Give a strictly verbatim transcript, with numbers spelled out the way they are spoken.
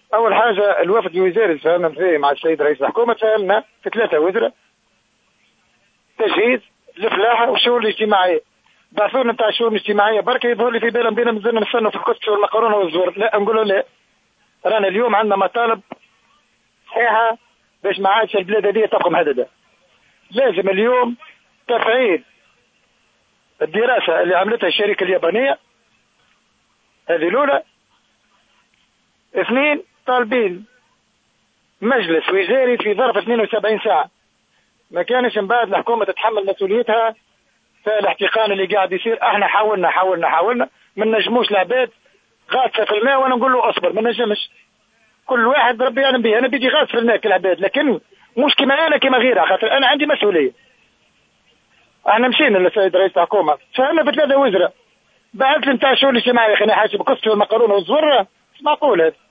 اول حاجه الوفد الوزاري تفاهمنا فيه مع السيد رئيس الحكومه، تفاهمنا في ثلاثه وزراء: تجهيز، الفلاحه والشؤون الاجتماعيه. بعثونا نتاع الشؤون الاجتماعيه بركه يظهر لي في بالهم بينا مازلنا نستنوا في الكسكس والمقرونه والزور. لا نقولوا لا، رانا اليوم عندنا مطالب صحيحه باش ما عادش البلاد هذه تبقى مهدده. لازم اليوم تفعيل الدراسه اللي عملتها الشركه اليابانيه، هذه الاولى. اثنين، طالبين مجلس وزاري في ظرف اثنين وسبعين ساعه. ما كانش من بعد الحكومه تتحمل مسؤوليتها فالاحتقان اللي قاعد يصير. احنا حاولنا حاولنا حاولنا ما نجموش. العباد غاصه في الماء وانا نقول له اصبر، ما نجمش. كل واحد ربي يعلم به، انا بدي غاص في الماء كالعباد، لكن مش كما انا كما غيرها، خاطر انا عندي مسؤوليه. احنا مشينا للسيد رئيس الحكومه، فهمنا في ثلاثه وزراء، بعث لي نتاع الشؤون الاجتماعيه خليني حاسب قصتي والمقرونه والزوره. مش معقول هذا.